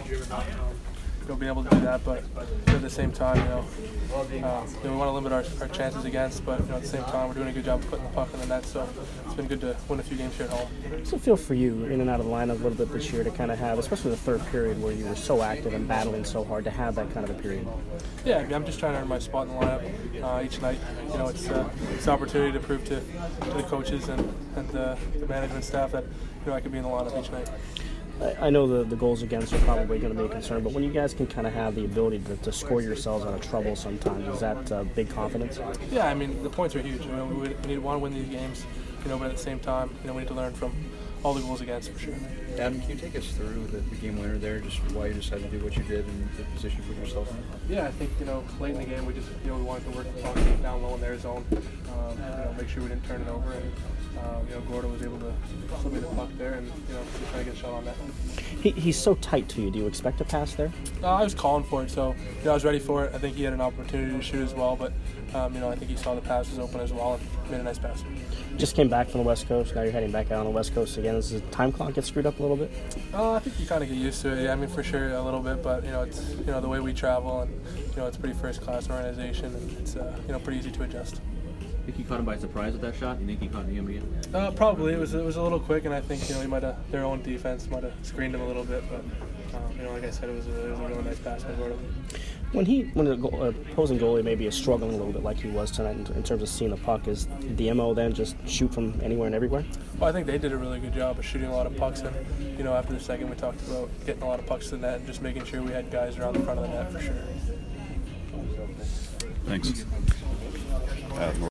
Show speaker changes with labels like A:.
A: being able to do that, but at the same time, we want to limit our chances against, but at the same time, we're doing a good job of putting the puck in the net, so it's been good to win a few games here at home.
B: What's it feel for you, in and out of the lineup a little bit this year, to kind of have, especially the third period where you were so active and battling so hard, to have that kind of a period?
A: Yeah, I'm just trying to earn my spot in the lineup each night. It's an opportunity to prove to the coaches and the management staff that I could be in the lineup each night.
B: I know the goals against are probably going to be a concern, but when you guys can kind of have the ability to score yourselves out of trouble sometimes, is that big confidence?
A: Yeah, the points are huge. We want to win these games, but at the same time, we need to learn from all the goals against for sure.
C: Adam, can you take us through the game winner there, just why you decided to do what you did and the position you put yourself in?
A: Yeah, I think, late in the game, we just, we wanted to work the puck down low in their zone, make sure we didn't turn it over, and Gordon was able to slip me the puck there and, just try to get a shot on that.
B: He's so tight to you. Do you expect a pass there?
A: I was calling for it, so I was ready for it. I think he had an opportunity to shoot as well, but I think he saw the pass was open as well and made a nice pass.
B: Just came back from the West Coast. Now you're heading back out on the West Coast again. Does the time clock get screwed up a little bit?
A: I think you kind of get used to it. Yeah, for sure a little bit, but it's the way we travel, and it's a pretty first-class organization, and it's pretty easy to adjust.
D: Think you caught him by surprise with that shot? You think he caught him again?
A: Probably. It was a little quick, and I think their own defense might have screened him a little bit, but like I said, it was a really nice pass by Gordon.
B: When the opposing goalie maybe is struggling a little bit like he was tonight in terms of seeing the puck, is the MO then just shoot from anywhere and everywhere?
A: Well, I think they did a really good job of shooting a lot of pucks, and after the second we talked about getting a lot of pucks to the net and just making sure we had guys around the front of the net for sure.
E: Thanks.